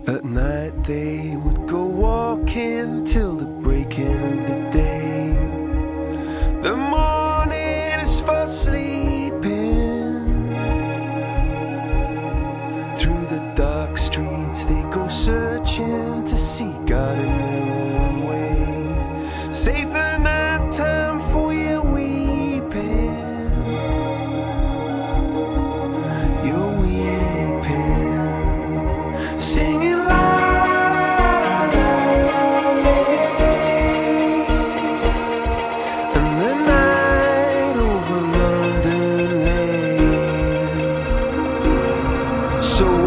At night they would go walking till the breaking of the day. The morning is for sleeping. Through the dark streets they go searching to see God in their own way. Save the night time for your weeping. You're weeping, singing la la la la la. And the night over London lay. So